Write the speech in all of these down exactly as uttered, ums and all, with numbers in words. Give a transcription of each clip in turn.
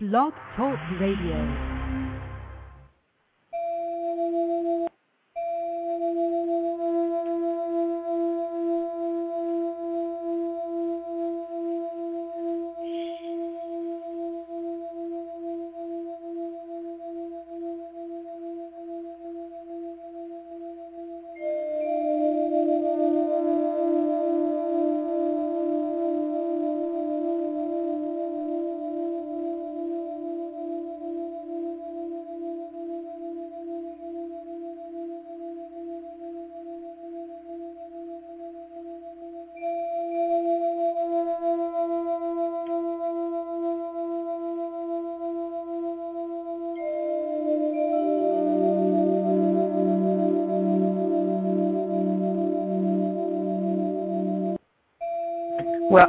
Blog Talk Radio. Well,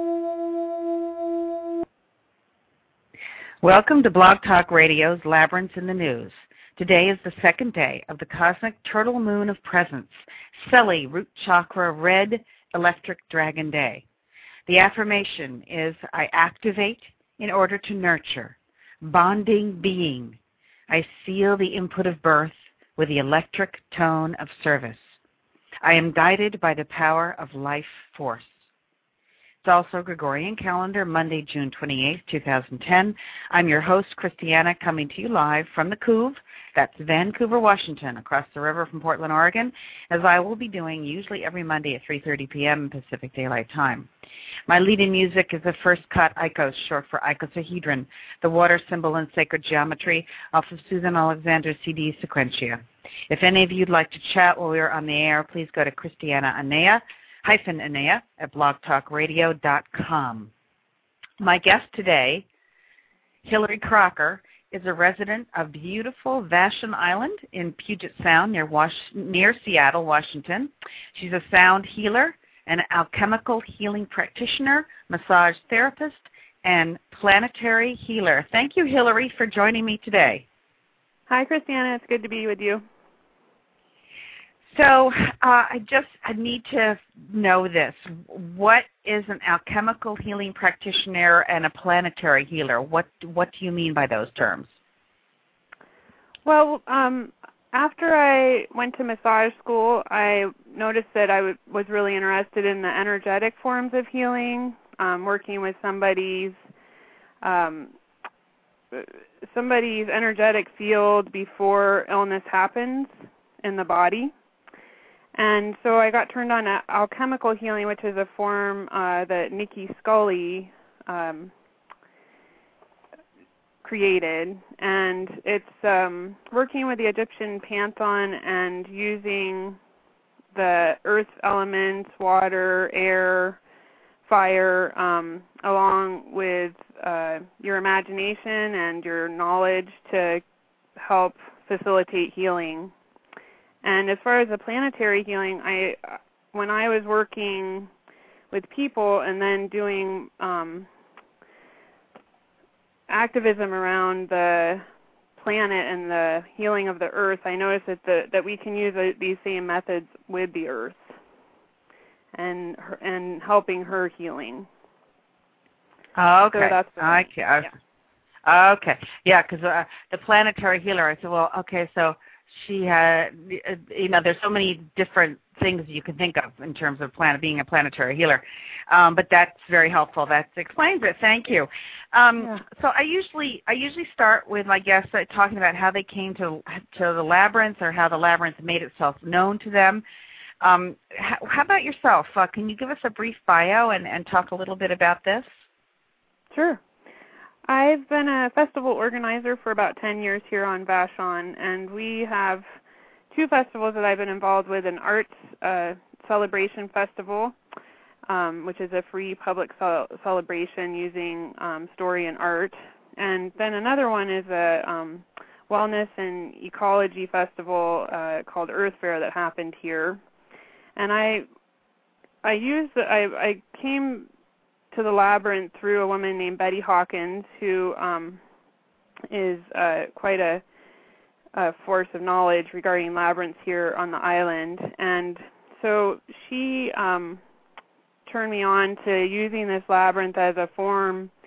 welcome to Blog Talk Radio's Labyrinths in the News. Today is the second day of the cosmic turtle moon of presence, Selly Root Chakra Red Electric Dragon Day. The affirmation is, I activate in order to nurture, bonding being. I seal the input of birth with the electric tone of service. I am guided by the power of life force. It's also Gregorian calendar, Monday, June twenty-eighth, two thousand ten. I'm your host, Christiana, coming to you live from the Couve. That's Vancouver, Washington, across the river from Portland, Oregon, as I will be doing usually every Monday at three thirty p.m. Pacific Daylight Time. My leading music is the First Cut Icos, short for icosahedron, the water symbol in sacred geometry, off of Susan Alexander's C D, Sequentia. If any of you would like to chat while we are on the air, please go to Christiana Anea, hyphen Anea at blog talk radio dot com. My guest today, Hillary Crocker, is a resident of beautiful Vashon Island in Puget Sound near, Was- near Seattle, Washington. She's a sound healer, an alchemical healing practitioner, massage therapist, and planetary healer. Thank you, Hillary, for joining me today. Hi, Christiana. It's good to be with you. So uh, I just I need to know this. What is an alchemical healing practitioner and a planetary healer? What what do you mean by those terms? Well, um, after I went to massage school, I noticed that I w- was really interested in the energetic forms of healing, um, working with somebody's um, somebody's energetic field before illness happens in the body. And so I got turned on to alchemical healing, which is a form uh, that Nikki Scully um, created. And it's um, working with the Egyptian pantheon and using the earth elements, water, air, fire, um, along with uh, your imagination and your knowledge to help facilitate healing. And as far as the planetary healing, I, when I was working with people and then doing um, activism around the planet and the healing of the Earth, I noticed that the, that we can use a, these same methods with the Earth and her, and helping her healing. Okay. So that's the, okay. Yeah. Okay. Yeah, because uh, the planetary healer, I said, well, okay, so she had, you know, there's so many different things you can think of in terms of planet, being a planetary healer, um, but that's very helpful. That explains it. Thank you. Um, yeah. So I usually, I usually start with my guests uh, talking about how they came to to the labyrinth or how the labyrinth made itself known to them. Um, how, how about yourself? Uh, can you give us a brief bio and, and talk a little bit about this? Sure. I've been a festival organizer for about ten years here on Vashon, and we have two festivals that I've been involved with, an arts uh, celebration festival, um, which is a free public ce- celebration using um, story and art, and then another one is a um, wellness and ecology festival uh, called Earth Fair that happened here. And I I used, I, I came to the labyrinth through a woman named Betty Hawkins, who um, is uh, quite a, a force of knowledge regarding labyrinths here on the island. And so she um, turned me on to using this labyrinth as a form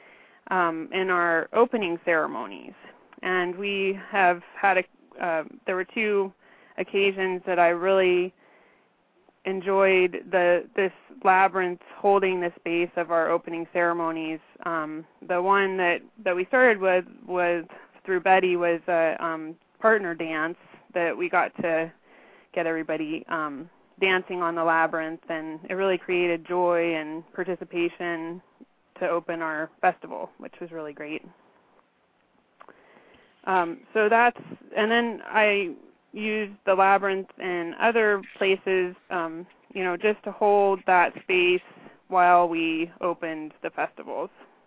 um, in our opening ceremonies. And we have had a, uh, there were two occasions that I really enjoyed the this labyrinth holding the space of our opening ceremonies. Um, the one that, that we started with was through Betty was a um, partner dance that we got to get everybody um, dancing on the labyrinth, and it really created joy and participation to open our festival, which was really great. Um, so that's, and then I used the labyrinth in other places, um, you know, just to hold that space while we opened the festivals.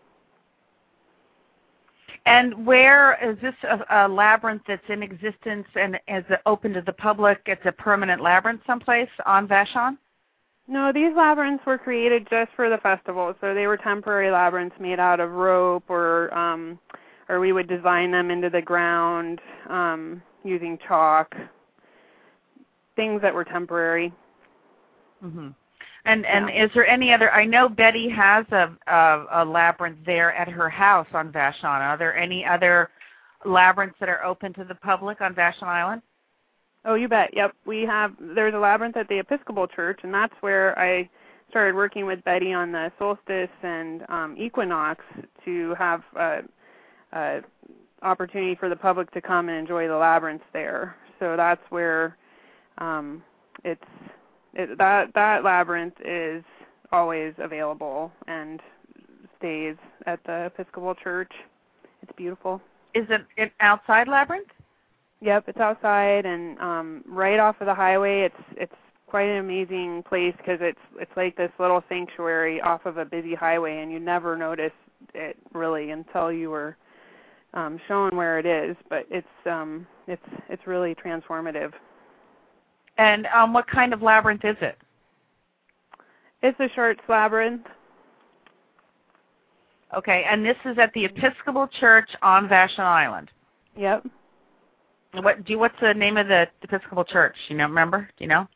And where is this a, a labyrinth that's in existence and is it open to the public? It's a permanent labyrinth someplace on Vashon? No, these labyrinths were created just for the festival. So they were temporary labyrinths made out of rope, or um, or we would design them into the ground um, using chalk, things that were temporary. Mm-hmm. And and yeah. is there any other? I know Betty has a, a a labyrinth there at her house on Vashon. Are there any other labyrinths that are open to the public on Vashon Island? Oh, you bet. Yep, we have. There's a labyrinth at the Episcopal Church, and that's where I started working with Betty on the solstice and um, equinox to have a, a opportunity for the public to come and enjoy the labyrinths there. So that's where um, it's. It, that that labyrinth is always available and stays at the Episcopal Church. It's beautiful. Is it an outside labyrinth? Yep, it's outside and um, right off of the highway. It's it's quite an amazing place because it's it's like this little sanctuary off of a busy highway, and you never notice it really until you were um, shown where it is. But it's um, it's it's really transformative. And um, what kind of labyrinth is it? It's a Shart's labyrinth. Okay, and this is at the Episcopal Church on Vashon Island. Yep. What do you, what's the name of the Episcopal Church? You know, remember? Do you know?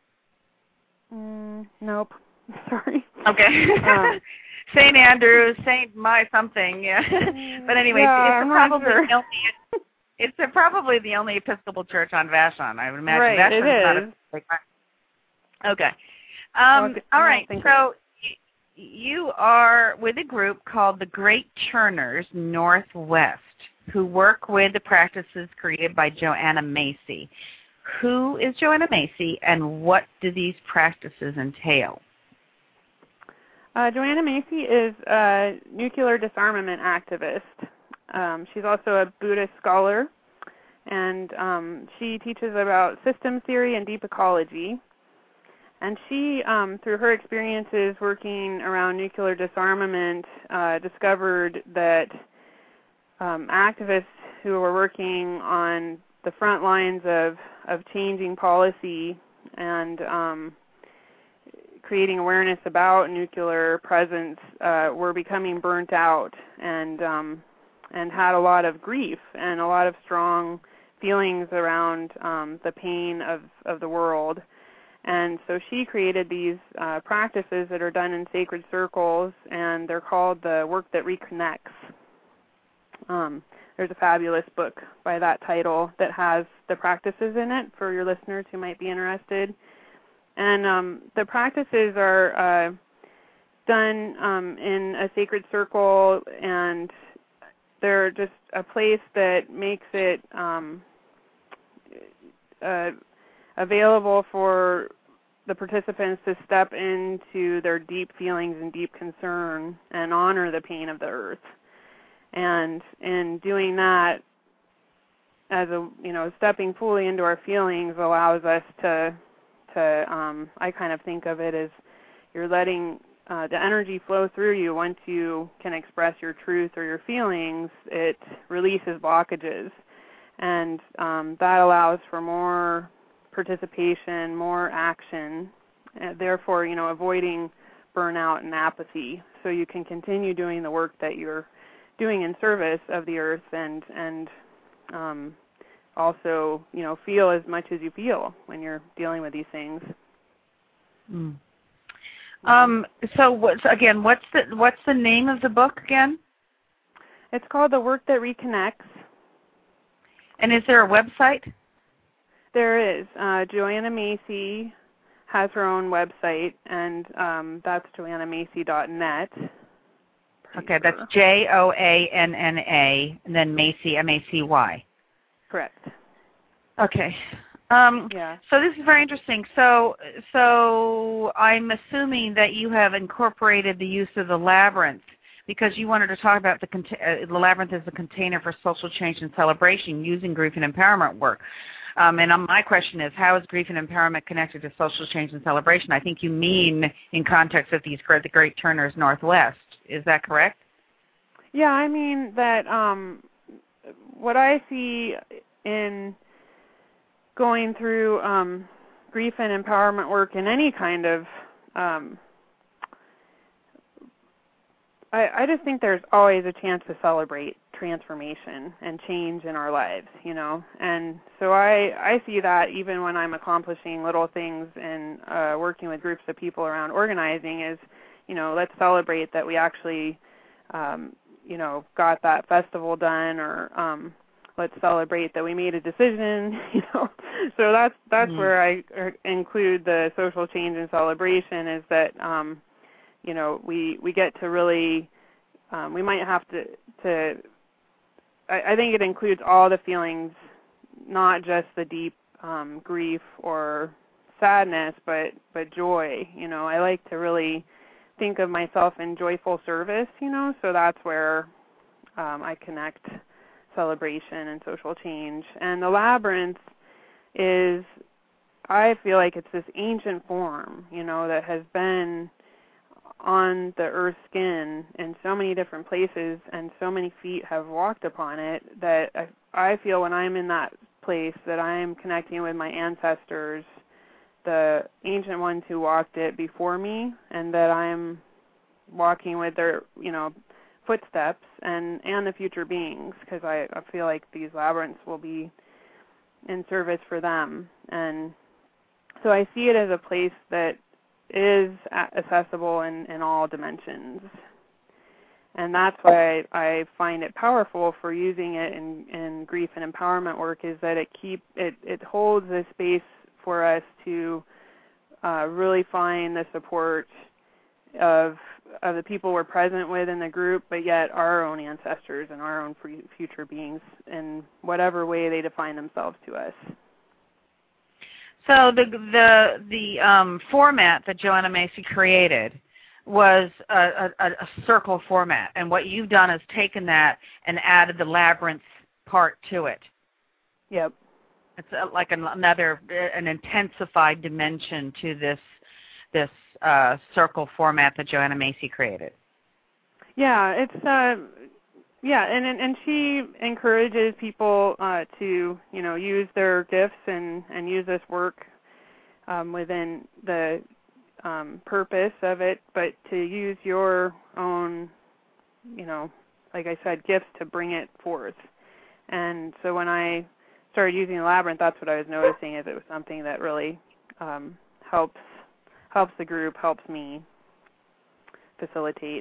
Mm, nope. Sorry. Okay. um, Saint Andrews, Saint My something. Yeah. But anyway, yeah, it's probably sure. the only. It's a, probably the only Episcopal church on Vashon, I would imagine. Right, Vashon's it is. Not a, okay. Um, well, all right. So y- you are with a group called the Great Churners Northwest, who work with the practices created by Joanna Macy. Who is Joanna Macy, and what do these practices entail? Uh, Joanna Macy is a nuclear disarmament activist. Um, she's also a Buddhist scholar, and um, she teaches about systems theory and deep ecology. And she, um, through her experiences working around nuclear disarmament, uh, discovered that um, activists who were working on the front lines of, of changing policy and um, creating awareness about nuclear presence uh, were becoming burnt out and um, and had a lot of grief and a lot of strong feelings around um, the pain of, of the world. And so she created these uh, practices that are done in sacred circles, and they're called the Work That Reconnects. Um, there's a fabulous book by that title that has the practices in it for your listeners who might be interested. And um, the practices are uh, done um, in a sacred circle, and they're just a place that makes it um, uh, available for the participants to step into their deep feelings and deep concern and honor the pain of the earth. And in doing that, as a you know, stepping fully into our feelings allows us to to um, I kind of think of it as you're letting uh, the energy flow through you. Once you can express your truth or your feelings, it releases blockages, and um, that allows for more participation, more action, and therefore, you know, avoiding burnout and apathy. So you can continue doing the work that you're doing in service of the earth, and and um, also, you know, feel as much as you feel when you're dealing with these things. Mm. Um, so, what's, again, what's the what's the name of the book again? It's called The Work That Reconnects. And is there a website? There is. Uh, Joanna Macy has her own website, and um, that's joanna macy dot net. Okay, that's J O A N N A, and then Macy, M A C Y. Correct. Okay. Um, yeah. So this is very interesting. So, so I'm assuming that you have incorporated the use of the labyrinth because you wanted to talk about the, uh, the labyrinth as a container for social change and celebration using grief and empowerment work. Um, and um, my question is, how is grief and empowerment connected to social change and celebration? I think you mean in context of these great, the Great Turners Northwest. Is that correct? Yeah, I mean that um, what I see in going through um, grief and empowerment work in any kind of, um, I, I just think there's always a chance to celebrate transformation and change in our lives, you know. And so I, I see that even when I'm accomplishing little things and uh, working with groups of people around organizing is, you know, let's celebrate that we actually, um, you know, got that festival done, or um, let's celebrate that we made a decision, you know. So that's that's mm-hmm. where I include the social change and celebration is that, um, you know, we, we get to really, um, we might have to, to I, I think it includes all the feelings, not just the deep um, grief or sadness, but, but joy. You know, I like to really think of myself in joyful service, you know, so that's where um, I connect celebration and social change. And the labyrinth is, I feel like it's this ancient form, you know, that has been on the earth's skin in so many different places and so many feet have walked upon it that I, I feel when I'm in that place that I'm connecting with my ancestors, the ancient ones who walked it before me, and that I'm walking with their, you know, footsteps and, and the future beings, because I, I feel like these labyrinths will be in service for them. And so I see it as a place that is accessible in, in all dimensions. And that's why I, I find it powerful for using it in, in grief and empowerment work, is that it keep it, it holds a space for us to uh, really find the support of of the people we're present with in the group, but yet our own ancestors and our own free, future beings in whatever way they define themselves to us. So the the the um, format that Joanna Macy created was a, a, a circle format, and what you've done is taken that and added the labyrinth part to it. Yep. It's a, like an, another an intensified dimension to this this uh, circle format that Joanna Macy created. Yeah, it's uh, yeah, and, and and she encourages people uh, to you know use their gifts and, and use this work um, within the um, purpose of it, but to use your own you know like I said, gifts to bring it forth. And so when I started using the labyrinth, that's what I was noticing, is it was something that really um, helps helps the group, helps me facilitate.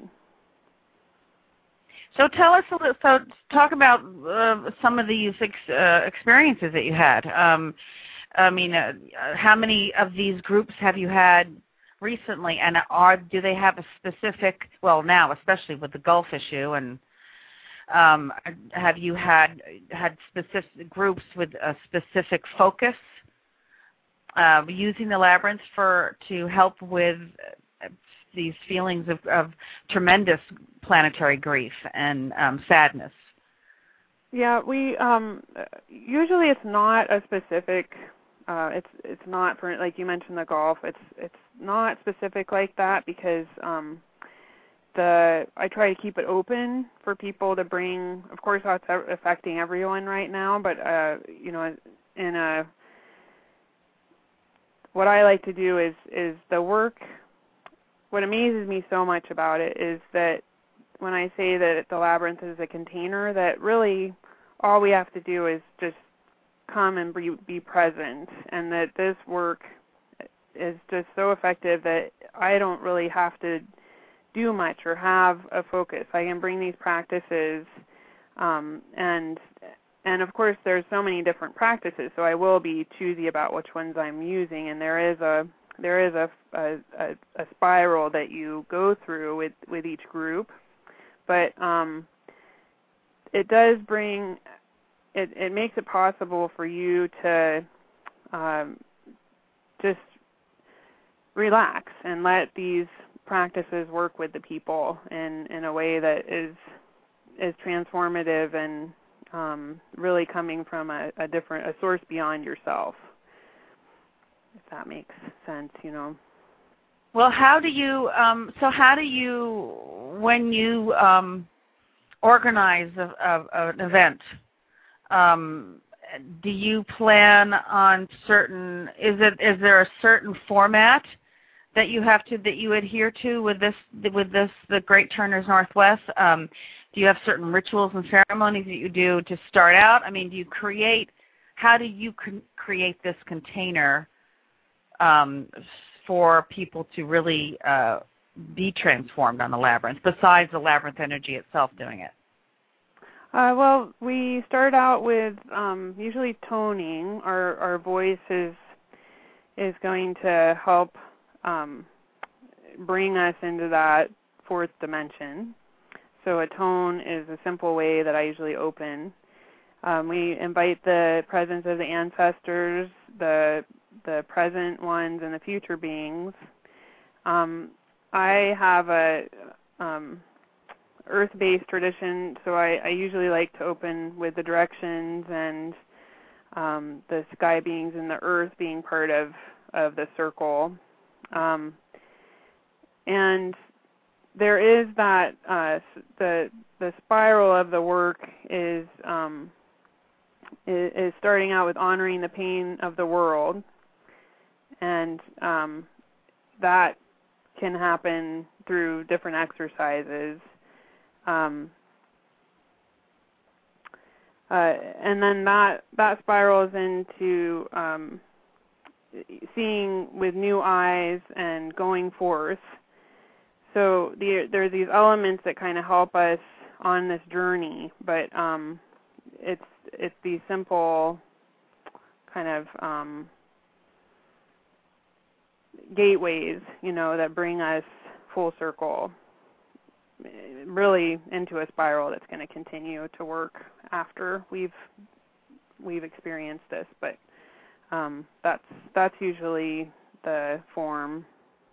So tell us a little, so talk about uh, some of these ex, uh, experiences that you had. Um, I mean, uh, how many of these groups have you had recently, and are do they have a specific, well now especially with the Gulf issue, and um, have you had had specific groups with a specific focus uh, using the labyrinth for to help with these feelings of, of tremendous planetary grief and um, sadness? Yeah, we um, usually it's not a specific. Uh, it's it's not for, like you mentioned, the Gulf. It's it's not specific like that because um, the I try to keep it open for people to bring. Of course, that's affecting everyone right now, but uh, you know, in a what I like to do is is the work. What amazes me so much about it is that when I say that the labyrinth is a container, that really all we have to do is just come and be, be present, and that this work is just so effective that I don't really have to do much or have a focus. I can bring these practices Um, and and of course, there's so many different practices, so I will be choosy about which ones I'm using. And there is a there is a a, a, a spiral that you go through with, with each group, but um, it does bring it. It makes it possible for you to um, just relax and let these practices work with the people in, in a way that is is transformative and um, really coming from a, a different a source beyond yourself. If that makes sense, you know. Well, how do you? Um, so, how do you, when you um, organize a, a, an event? Um, do you plan on certain? Is it? Is there a certain format that you have to that you adhere to with this with this the Great Turners Northwest? Um, do you have certain rituals and ceremonies that you do to start out? I mean, do you create? How do you con- create this container um, for people to really uh, be transformed on the labyrinth? Besides the labyrinth energy itself doing it. Uh, well, we start out with um, usually toning. Our our voice is is going to help um, bring us into that fourth dimension. So a tone is a simple way that I usually open. Um, we invite the presence of the ancestors, the the present ones, and the future beings. Um, I have a um, earth-based tradition, so I, I usually like to open with the directions and um, the sky beings and the earth being part of, of the circle. Um, and there is that uh, the the spiral of the work is, um, is is starting out with honoring the pain of the world, and um, that can happen through different exercises. Um, uh, and then that that spirals into um, seeing with new eyes and going forth. So the, there are these elements that kind of help us on this journey, but um, it's it's these simple kind of um, gateways, you know, that bring us full circle, really into a spiral that's going to continue to work after we've we've experienced this. But um, that's that's usually the form.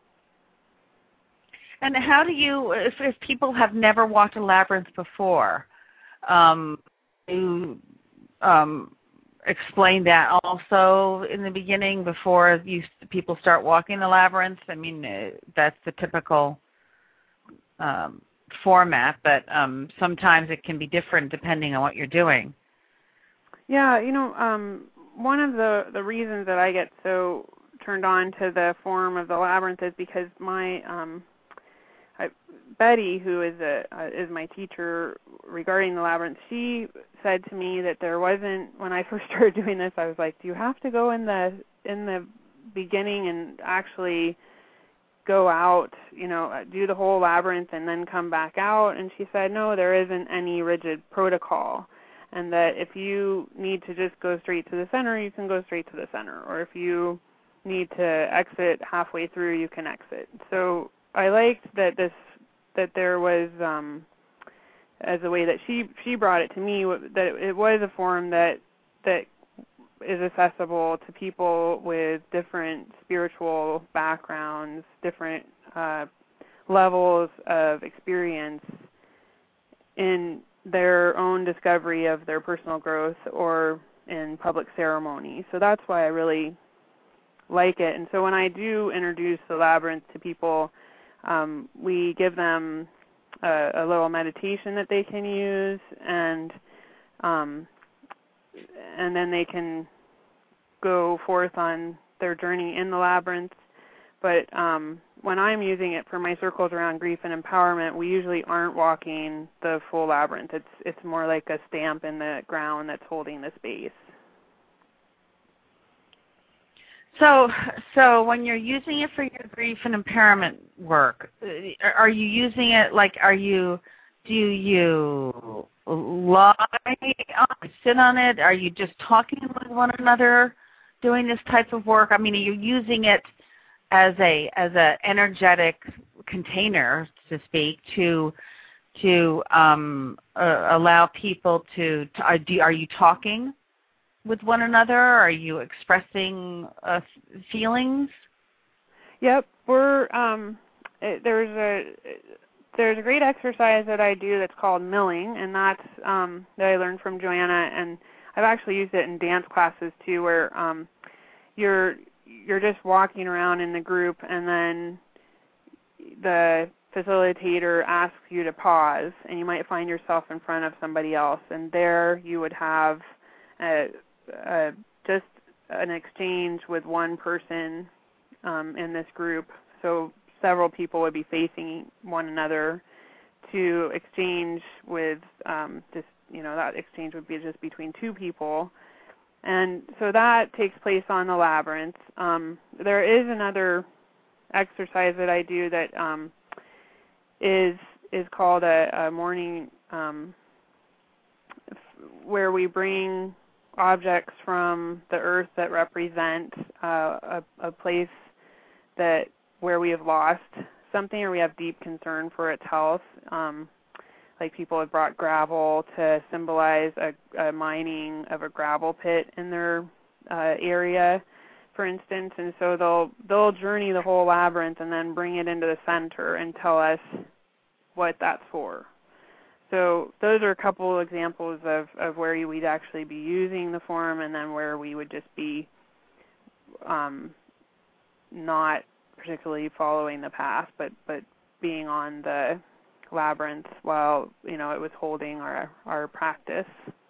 And how do you, if, if people have never walked a labyrinth before, um, you um, explain that also in the beginning before you people start walking the labyrinth? I mean, uh, that's the typical um, format, but um, sometimes it can be different depending on what you're doing. Yeah, you know, um, one of the, the reasons that I get so turned on to the form of the labyrinth is because my um, I, Betty, who is a uh, is my teacher regarding the labyrinth, she said to me that there wasn't, when I first started doing this, I was like, do you have to go in the in the beginning and actually go out, you know, do the whole labyrinth and then come back out? And she said, no, there isn't any rigid protocol, and that if you need to just go straight to the center, you can go straight to the center, or if you need to exit halfway through, you can exit. So I liked that this that there was, um, as a way that she she brought it to me, that it was a form that that is accessible to people with different spiritual backgrounds, different uh, levels of experience in their own discovery of their personal growth or in public ceremony. So that's why I really like it. And so when I do introduce the labyrinth to people, um, we give them a, a little meditation that they can use, and um, and then they can go forth on their journey in the labyrinth. But um, when I'm using it for my circles around grief and empowerment, we usually aren't walking the full labyrinth. It's it's more like a stamp in the ground that's holding the space. So, so when you're using it for your grief and empowerment work, are you using it like, are you, do you lie on it, sit on it? Are you just talking with one another, doing this type of work? I mean, are you using it as a as a energetic container, to speak, to to um, uh, allow people to, to are, do, are you talking with one another? Are you expressing uh, feelings? Yep, we're um, it, there's a there's a great exercise that I do that's called milling, and that's um, that I learned from Joanna, and I've actually used it in dance classes too, where um, you're you're just walking around in the group, and then the facilitator asks you to pause, and you might find yourself in front of somebody else, and there you would have a, a, just an exchange with one person um, in this group. So several people would be facing one another to exchange with um, just, you know, that exchange would be just between two people. And so that takes place on the labyrinth. Um, there is another exercise that I do that um, is is called a, a morning, um, f- where we bring objects from the earth that represent uh, a, a place that where we have lost something or we have deep concern for its health. Um, like people have brought gravel to symbolize a, a mining of a gravel pit in their uh, area, for instance, and so they'll they'll journey the whole labyrinth and then bring it into the center and tell us what that's for. So those are a couple examples of, of where you, we'd actually be using the form, and then where we would just be um, not particularly following the path, but, but being on the labyrinth while, you know, it was holding our our practice.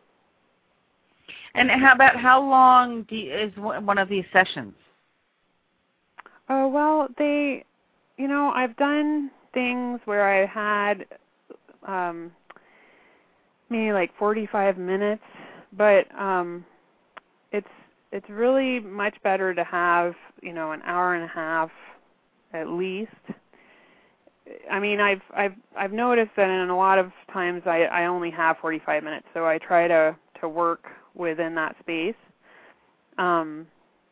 And how about how long do you, is one of these sessions? Oh, well, they, you know, I've done things where I had um, maybe like forty-five minutes, but um, it's it's really much better to have, you know, an hour and a half at least. I mean, I've I've I've noticed that in a lot of times I, I only have forty-five minutes, so I try to, to work within that space. Um,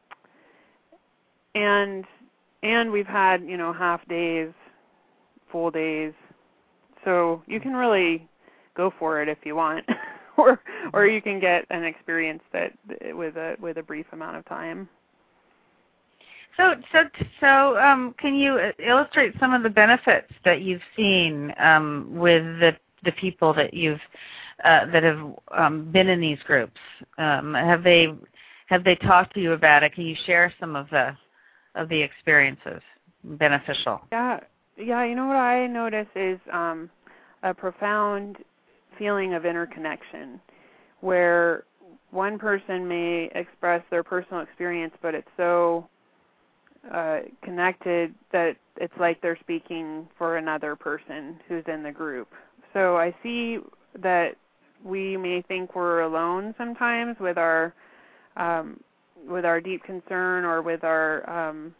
and and we've had, you know, half days, full days, so you can really go for it if you want, or or you can get an experience that with a with a brief amount of time. So, so, so, um, can you illustrate some of the benefits that you've seen um, with the the people that you've uh, that have um, been in these groups? Um, have they have they talked to you about it? Can you share some of the of the experiences beneficial? Yeah, yeah. You know what I notice is um, a profound feeling of interconnection, where one person may express their personal experience, but it's so Uh, connected that it's like they're speaking for another person who's in the group. So I see that we may think we're alone sometimes with our um, with our deep concern or with our um,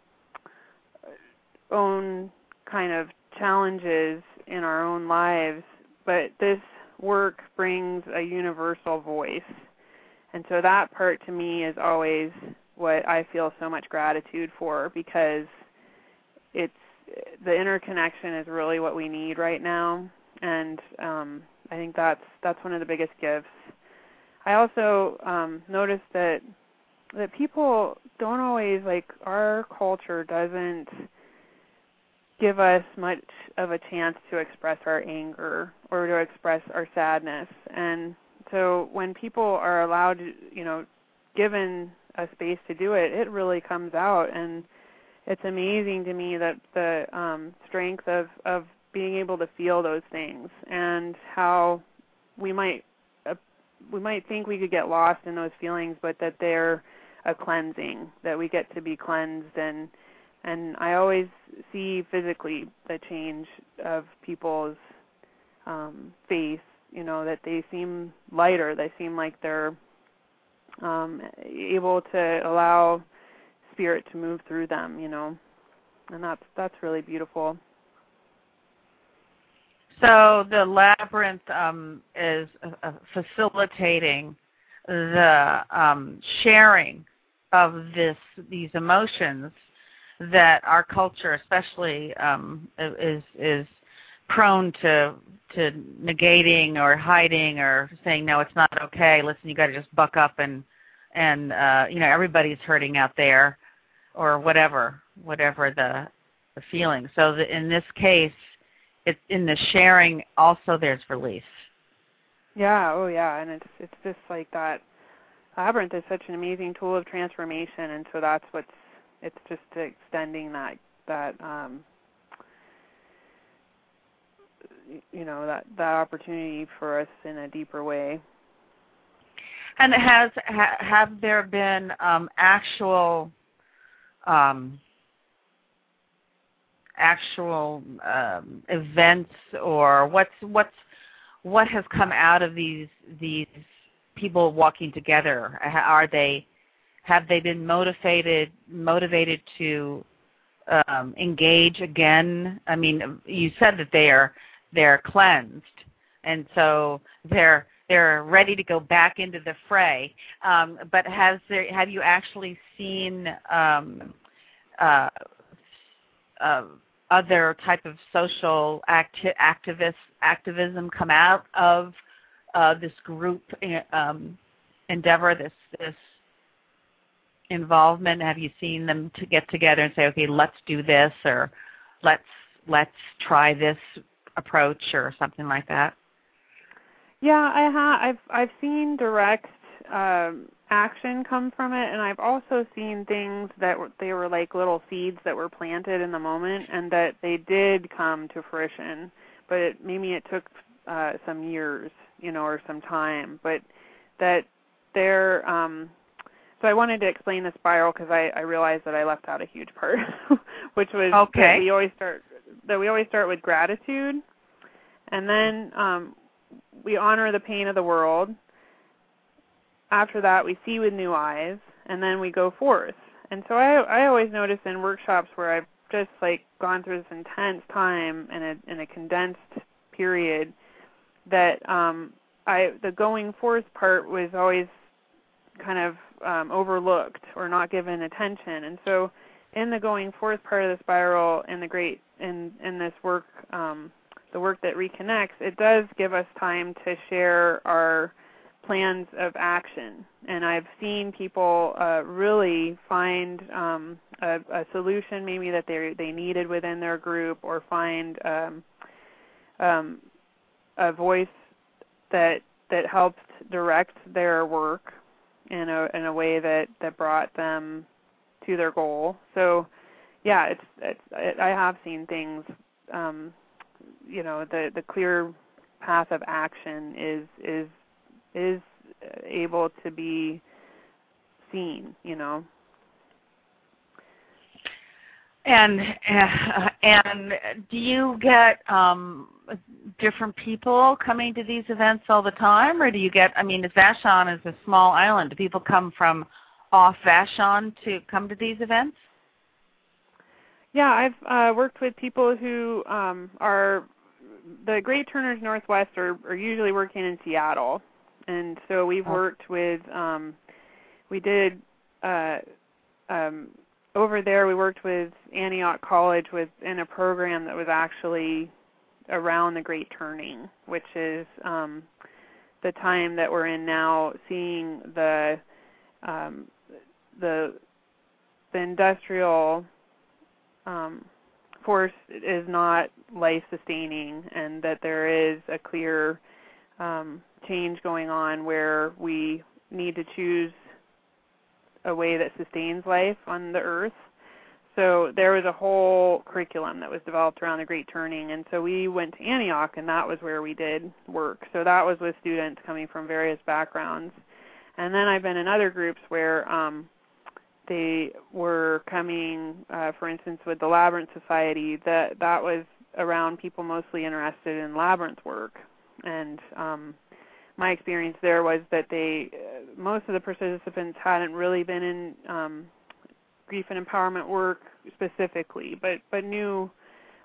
own kind of challenges in our own lives, but this work brings a universal voice. And so that part to me is always what I feel so much gratitude for, because it's the interconnection is really what we need right now, and um, I think that's that's one of the biggest gifts. I also um, noticed that that people don't always, like, our culture doesn't give us much of a chance to express our anger or to express our sadness, and so when people are allowed, you know, given a space to do it, it really comes out, and it's amazing to me that the um, strength of, of being able to feel those things, and how we might uh, we might think we could get lost in those feelings, but that they're a cleansing, that we get to be cleansed, and and I always see physically the change of people's um, face, you know, that they seem lighter, they seem like they're Um, able to allow spirit to move through them, you know, and that's that's really beautiful. So the labyrinth um, is uh, facilitating the um, sharing of this these emotions that our culture, especially, um, is is prone to to negating or hiding or saying, no, it's not okay. Listen, you got to just buck up and and uh, you know, everybody's hurting out there, or whatever whatever the the feeling. So the, in this case, it's in the sharing. Also, there's release. Yeah. Oh, yeah. And it's it's just like that. Labyrinth is such an amazing tool of transformation, and so that's what's. It's just extending that that um, you know that that opportunity for us in a deeper way. And has ha, have there been um, actual um, actual um, events, or what's what's what has come out of these these people walking together? Are they have they been motivated motivated to um, engage again? I mean, you said that they are they're cleansed, and so they're they're ready to go back into the fray. Um, but has there have you actually seen um, uh, uh, other type of social acti- activist activism come out of uh, this group um, endeavor, this this involvement? Have you seen them to get together and say, okay, let's do this, or let's let's try this approach, or something like that? Yeah, I ha- I've I've seen direct um, action come from it, and I've also seen things that were, they were like little seeds that were planted in the moment, and that they did come to fruition. But it, maybe it took uh, some years, you know, or some time. But that they're um, so I wanted to explain the spiral because I, I realized that I left out a huge part, which was okay. that we always start that we always start with gratitude, and then um, we honor the pain of the world. After that, we see with new eyes, and then we go forth. And so I, I always notice in workshops where I've just like gone through this intense time in a in a condensed period, that um, I the going forth part was always kind of um, overlooked or not given attention. And so, in the going forth part of the spiral, in the great in in this work, um, the work that reconnects, it does give us time to share our plans of action. And I've seen people uh, really find um, a, a solution maybe that they they needed within their group, or find um, um, a voice that that helped direct their work in a in a way that, that brought them to their goal. So, yeah, it's, it's it, I have seen things. Um, you know, the the clear path of action is is is able to be seen. You know. And uh, and do you get um, different people coming to these events all the time, or do you get? I mean, Vashon is a small island. Do people come from off Vashon to come to these events? Yeah, I've uh, worked with people who um, are the Great Turners Northwest are, are usually working in Seattle, and so we've oh. worked with. Um, we did. Uh, um, Over there, we worked with Antioch College with in a program that was actually around the Great Turning, which is um, the time that we're in now, seeing the um, the the industrial um, force is not life-sustaining, and that there is a clear um, change going on where we need to choose a way that sustains life on the earth. So there was a whole curriculum that was developed around the Great Turning, and so we went to Antioch, and that was where we did work. So that was with students coming from various backgrounds. And then I've been in other groups where um, they were coming, uh, for instance, with the Labyrinth Society, that, that was around people mostly interested in labyrinth work. And um, my experience there was that they, uh, most of the participants hadn't really been in um, grief and empowerment work specifically, but but knew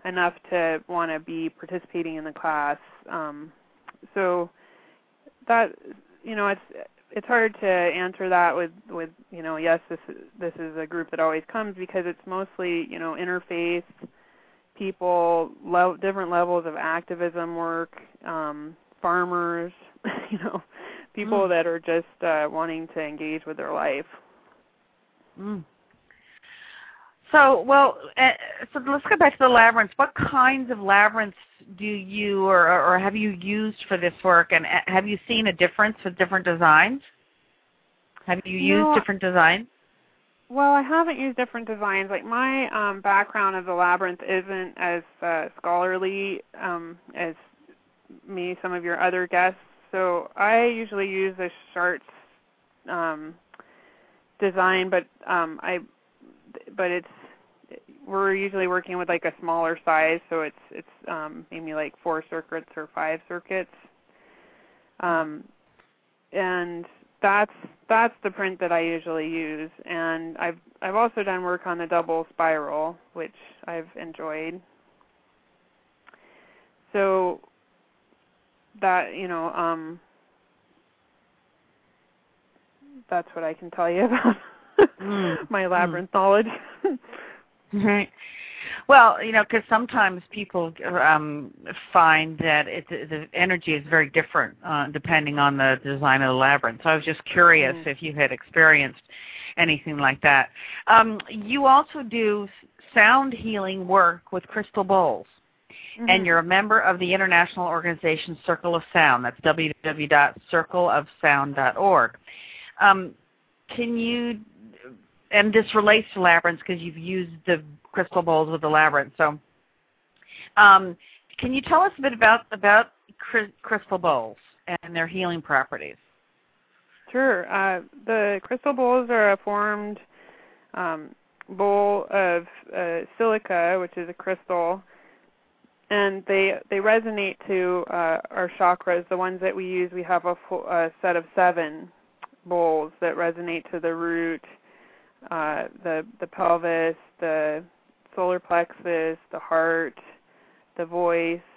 enough to want to be participating in the class. Um, so that, you know, it's it's hard to answer that with, with you know, yes, this is, this is a group that always comes, because it's mostly, you know, interfaith people, le- different levels of activism work, um, farmers, you know, people mm. that are just uh, wanting to engage with their life. Mm. So, well, uh, so let's go back to the labyrinths. What kinds of labyrinths do you or, or have you used for this work, and have you seen a difference with different designs? Have you used no, different designs? Well, I haven't used different designs. Like, my um, background of the labyrinth isn't as uh, scholarly um, as me, some of your other guests. So I usually use the Schartz um, design, but um, I, but it's we're usually working with like a smaller size, so it's it's um, maybe like four circuits or five circuits, um, and that's that's the print that I usually use. And I've I've also done work on the double spiral, which I've enjoyed. So that, you know, um, that's what I can tell you about mm. my labyrinth mm. knowledge. Right. Well, you know, because sometimes people um, find that it, the energy is very different uh, depending on the design of the labyrinth. So I was just curious mm. if you had experienced anything like that. Um, you also do sound healing work with crystal bowls, mm-hmm. and you're a member of the international organization Circle of Sound. That's w w w dot circle of sound dot org. Um, can you... And this relates to labyrinths because you've used the crystal bowls with the labyrinth. So um, can you tell us a bit about, about cr- crystal bowls and their healing properties? Sure. Uh, the crystal bowls are a formed um, bowl of uh, silica, which is a crystal, and they they resonate to uh, our chakras. The ones that we use, we have a, full, a set of seven bowls that resonate to the root, Uh, the the pelvis, the solar plexus, the heart, the voice,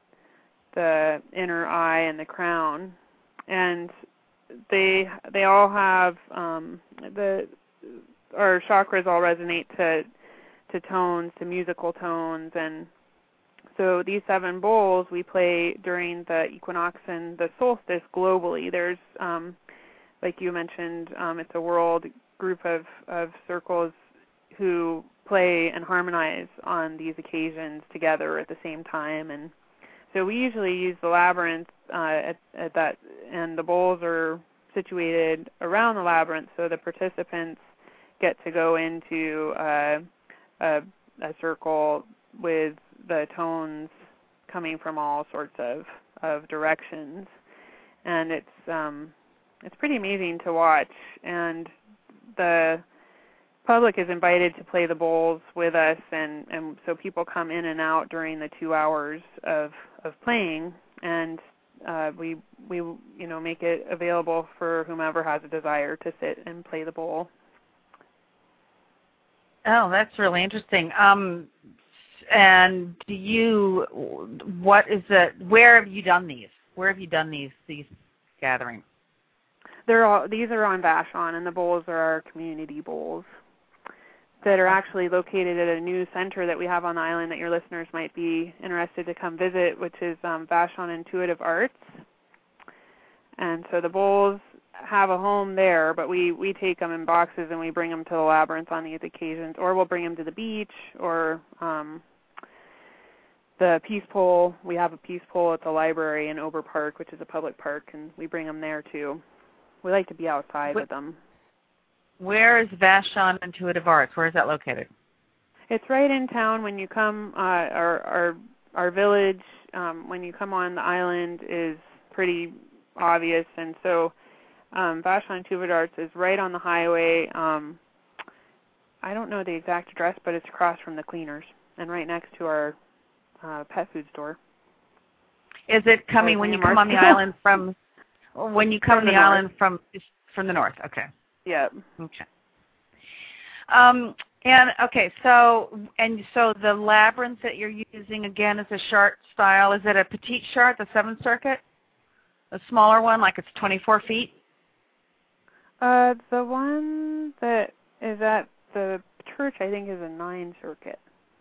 the inner eye, and the crown, and they they all have um, the our chakras all resonate to to tones, to musical tones, and so these seven bowls we play during the equinox and the solstice globally. There's um, like you mentioned, um, it's a world group of, of circles who play and harmonize on these occasions together at the same time. And so we usually use the labyrinth uh, at, at that, and the bowls are situated around the labyrinth, so the participants get to go into uh, a, a circle with the tones coming from all sorts of, of directions. And it's um, it's pretty amazing to watch. And the public is invited to play the bowls with us, and, and so people come in and out during the two hours of, of playing, and uh, we we you know make it available for whomever has a desire to sit and play the bowl. Oh, that's really interesting. Um, and do you? What is the? Where have you done these? Where have you done these these gatherings? They're all, these are on Vashon, and the bowls are our community bowls that are actually located at a new center that we have on the island that your listeners might be interested to come visit, which is um, Vashon Intuitive Arts. And so the bowls have a home there, but we, we take them in boxes and we bring them to the labyrinth on these occasions, or we'll bring them to the beach, or um, the Peace Pole. We have a Peace Pole at the library in Ober Park, which is a public park, and we bring them there too. We like to be outside what, with them. Where is Vashon Intuitive Arts? Where is that located? It's right in town. When you come, uh, our our our village, um, when you come on the island, is pretty obvious. And so um, Vashon Intuitive Arts is right on the highway. Um, I don't know the exact address, but it's across from the cleaners and right next to our uh, pet food store. Is it coming when you come on the island from... When you come to the, the island from from the north, okay. Yeah. Okay. Um, And okay, so and so the labyrinth that you're using again is a chart style. Is it a petite chart, the seventh circuit, a smaller one, like it's twenty-four feet? Uh, the one that is at the church, I think, is a nine circuit.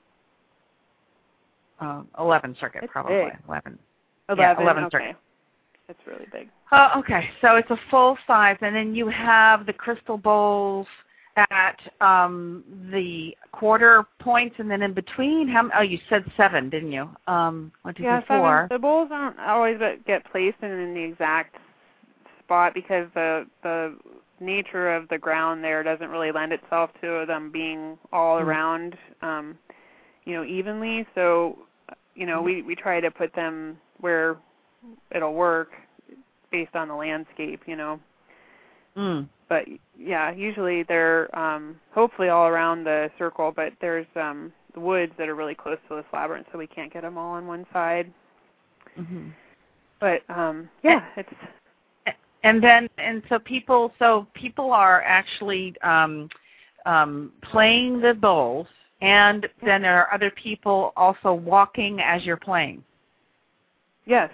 Uh, eleven circuit, it's probably. Big. Eleven. Eleven. Yeah, eleven okay. circuit. It's really big. Oh, okay. So it's a full size, and then you have the crystal bowls at um, the quarter points, and then in between. How? Oh, you said seven, didn't you? Um, one, two, yeah, three, four. Seven. The bowls don't always get placed in, in the exact spot because the the nature of the ground there doesn't really lend itself to them being all mm-hmm. around, um, you know, evenly. So, you know, we we try to put them where it'll work based on the landscape, you know. Mm. But yeah, usually they're um, hopefully all around the circle, but there's um, the woods that are really close to this labyrinth, so we can't get them all on one side. Mm-hmm. But um, yeah, and, it's and then and so people so people are actually um, um, playing the bowls, and then there are other people also walking as you're playing. Yes.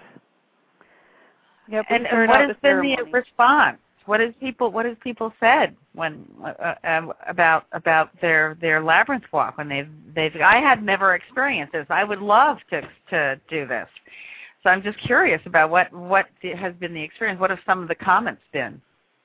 Yep. And, and what has been the response? What has people What has people said when uh, uh, about about their their labyrinth walk when they've they've I had never experienced this. I would love to to do this. So I'm just curious about what what has been the experience. What have some of the comments been?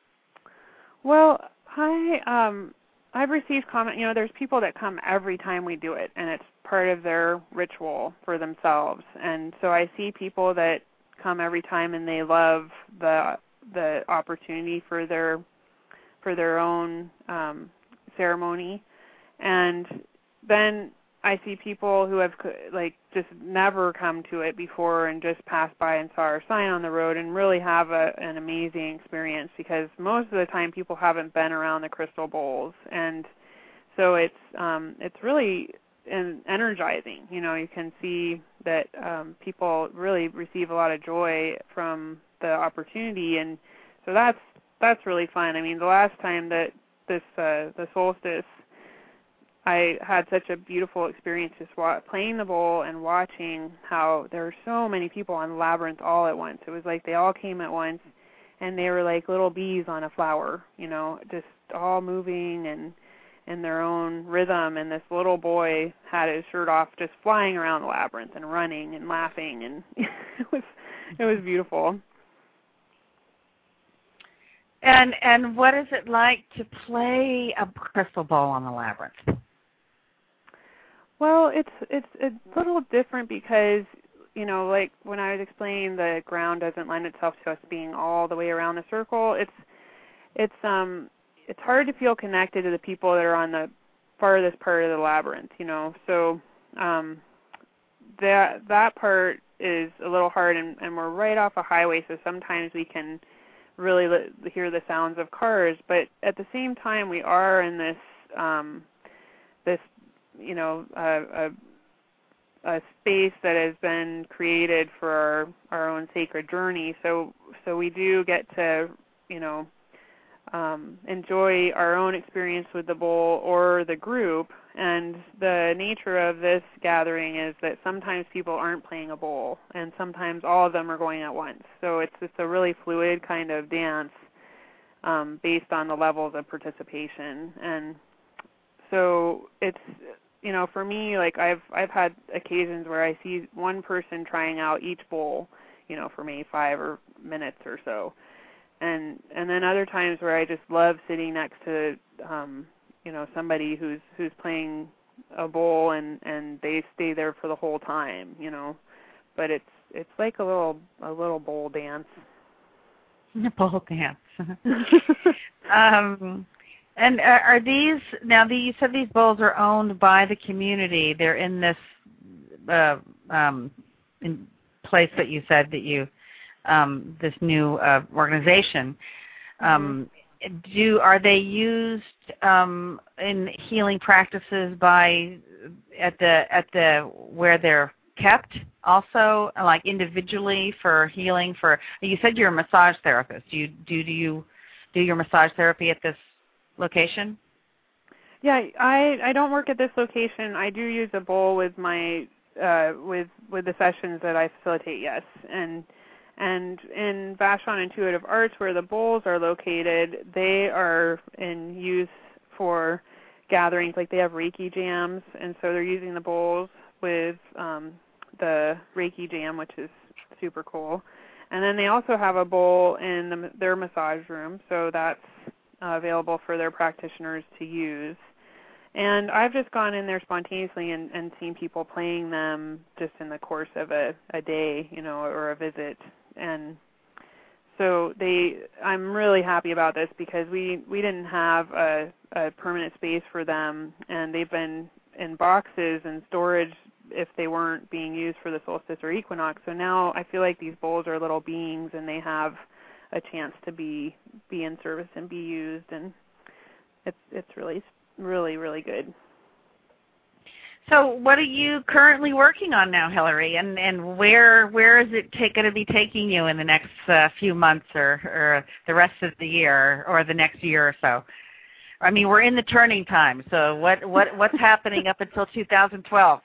Well, I um I've received comment. You know, there's people that come every time we do it, and it's part of their ritual for themselves. And so I see people that come every time, and they love the the opportunity for their for their own um, ceremony. And then I see people who have like just never come to it before and just passed by and saw our sign on the road and really have a, an amazing experience, because most of the time people haven't been around the crystal bowls, and so it's um, it's really energizing. You know, you can see that um, people really receive a lot of joy from the opportunity, and so that's that's really fun. I mean, the last time that this uh, the solstice, I had such a beautiful experience just wa- playing the bowl and watching how there were so many people on Labyrinth all at once. It was like they all came at once, and they were like little bees on a flower, you know, just all moving and in their own rhythm. And this little boy had his shirt off, just flying around the Labyrinth and running and laughing, and it was it was beautiful. And and what is it like to play a crystal ball on the Labyrinth? Well, it's it's a little different because, you know, like when I was explaining, the ground doesn't lend itself to us being all the way around the circle. It's it's um it's hard to feel connected to the people that are on the farthest part of the labyrinth, you know. So um, that that part is a little hard, and, and we're right off a highway, so sometimes we can really li- hear the sounds of cars. But at the same time, we are in this um, this you know, a, a, a space that has been created for our, our own sacred journey. So, so we do get to, you know, um, enjoy our own experience with the bowl or the group. And the nature of this gathering is that sometimes people aren't playing a bowl, and sometimes all of them are going at once. So it's it's a really fluid kind of dance um, based on the levels of participation. And so it's, you know, for me, like I've I've had occasions where I see one person trying out each bowl, you know, for maybe five or minutes or so, and and then other times where I just love sitting next to, um, you know, somebody who's who's playing a bowl and and they stay there for the whole time, you know, but it's it's like a little a little bowl dance. A bowl dance. um. And are these, now the, you said these bowls are owned by the community. They're in this uh, um, in place that you said that you, um, this new uh, organization. Um, mm-hmm. Do, are they used um, in healing practices by, at the, at the, where they're kept also, like individually for healing for, you said you're a massage therapist. Do you, do, do you do your massage therapy at this location? Yeah, I I don't work at this location. I do use a bowl with my uh, with with the sessions that I facilitate. Yes, and and in Vashon Intuitive Arts, where the bowls are located, they are in use for gatherings. Like they have Reiki jams, and so they're using the bowls with um, the Reiki jam, which is super cool. And then they also have a bowl in the, their massage room, so that's uh, available for their practitioners to use. And I've just gone in there spontaneously and, and seen people playing them just in the course of a, a day, you know, or a visit. And so they, I'm really happy about this because we, we didn't have a, a permanent space for them, and they've been in boxes and storage if they weren't being used for the solstice or equinox. So now I feel like these bowls are little beings, and they have a chance to be be in service and be used, and it's it's really really really good. So what are you currently working on now, Hillary, and and where where is it going to be taking you in the next uh, few months or, or the rest of the year or the next year or so? I mean, we're in the turning time, so what what what's happening up until two thousand twelve?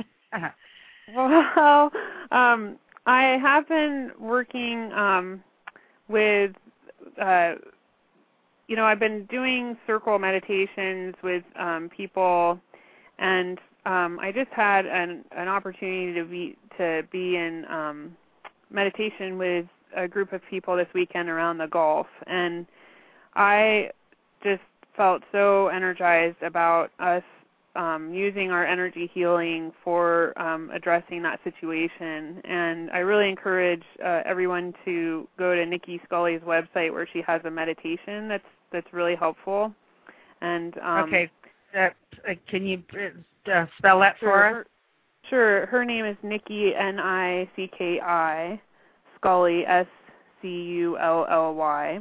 Well, um, I have been working um, with, uh, you know, I've been doing circle meditations with um, people, and um, I just had an, an opportunity to be to be in um, meditation with a group of people this weekend around the Gulf, and I just felt so energized about us Um, using our energy healing for um, addressing that situation. And I really encourage uh, everyone to go to Nikki Scully's website, where she has a meditation that's that's really helpful. And um, okay, uh, can you uh, spell that sure, for us? Her, sure. Her name is Nikki, N I C K I, Scully, S C U L L Y.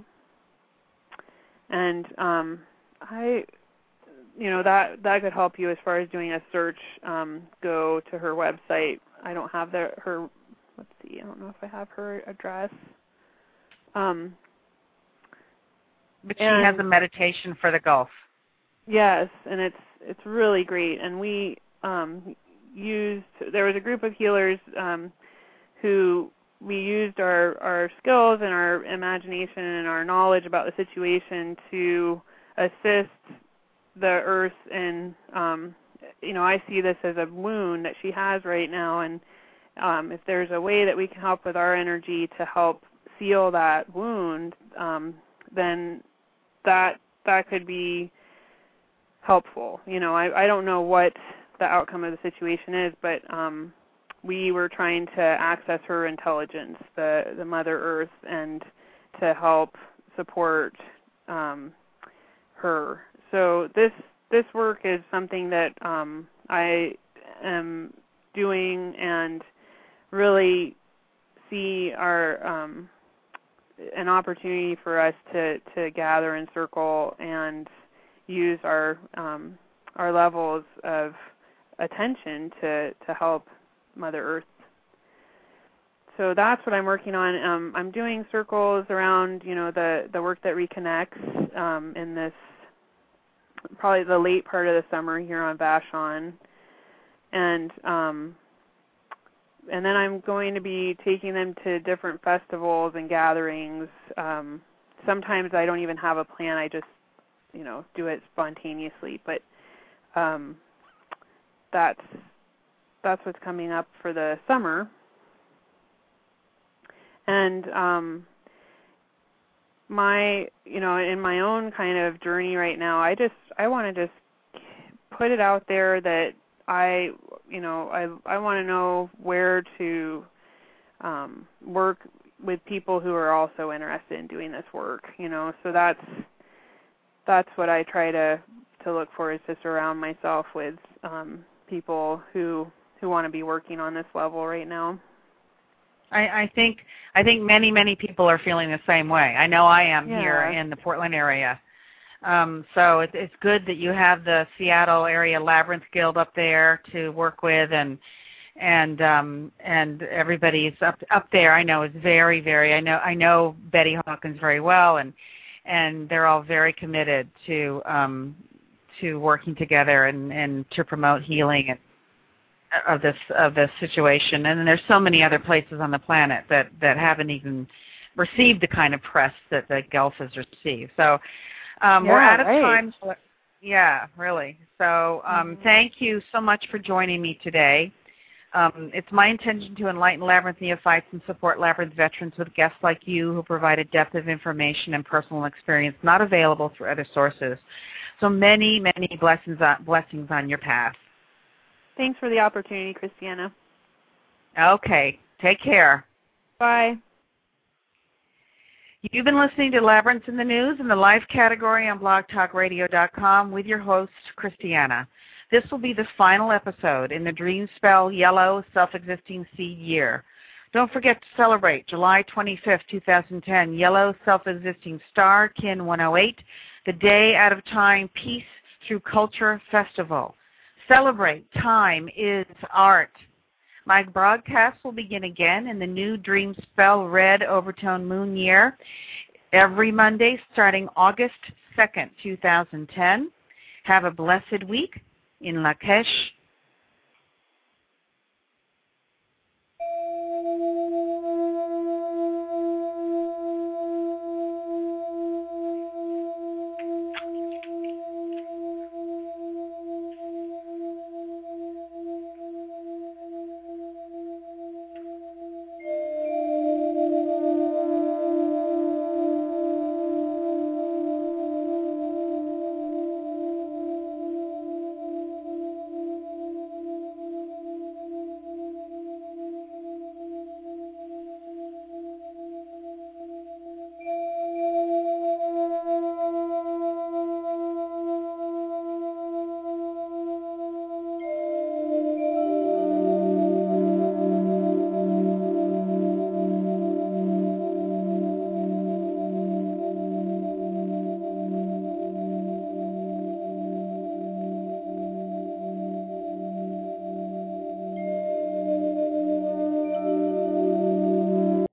And um, I... you know, that that could help you as far as doing a search. Um, go to her website. I don't have the, her, let's see, I don't know if I have her address. Um, but she has a meditation for the Gulf. Yes, and it's it's really great. And we um, used, there was a group of healers um, who we used our, our skills and our imagination and our knowledge about the situation to assist the earth, and um, you know, I see this as a wound that she has right now, and um, if there's a way that we can help with our energy to help seal that wound, um, then that that could be helpful. You know, I, I don't know what the outcome of the situation is, but um, we were trying to access her intelligence, the the Mother Earth, and to help support um, her. So this this work is something that um, I am doing, and really see our um, an opportunity for us to, to gather in circle and use our um, our levels of attention to, to help Mother Earth. So that's what I'm working on. Um, I'm doing circles around, you know, the, the work that reconnects um, in this, probably the late part of the summer here on Vashon. And um, and then I'm going to be taking them to different festivals and gatherings. Um, sometimes I don't even have a plan. I just, you know, do it spontaneously. But um, that's that's what's coming up for the summer. And um, my, you know, in my own kind of journey right now, I just, I want to just put it out there that I, you know, I, I want to know where to um, work with people who are also interested in doing this work, you know. So that's, that's what I try to, to look for, is to surround myself with um, people who, who want to be working on this level right now. I, I think I think many, many people are feeling the same way. I know I am yeah. here in the Portland area. Um, so it, it's good that you have the Seattle Area Labyrinth Guild up there to work with, and and um, and everybody's up up there. I know is very, very. I know I know Betty Hawkins very well, and and they're all very committed to um, to working together and, and to promote healing and, of this of this situation. And there's so many other places on the planet that, that haven't even received the kind of press that the Gulf has received. So um, yeah, we're out of right. time. Yeah, really. So um, mm-hmm. thank you so much for joining me today. Um, it's my intention to enlighten Labyrinth neophytes and support Labyrinth veterans with guests like you who provide a depth of information and personal experience not available through other sources. So many, many blessings on, blessings on your path. Thanks for the opportunity, Christiana. Okay. Take care. Bye. You've been listening to Labyrinths in the News in the live category on blog talk radio dot com with your host, Christiana. This will be the final episode in the Dream Spell Yellow Self-Existing Seed Year. Don't forget to celebrate July twenty-fifth, two thousand ten, Yellow Self-Existing Star Kin one oh eight, the Day Out of Time Peace Through Culture Festival. Celebrate. Time is art. My broadcast will begin again in the new Dream Spell Red Overtone Moon Year every Monday starting August second, two thousand ten. Have a blessed week in Lakesh,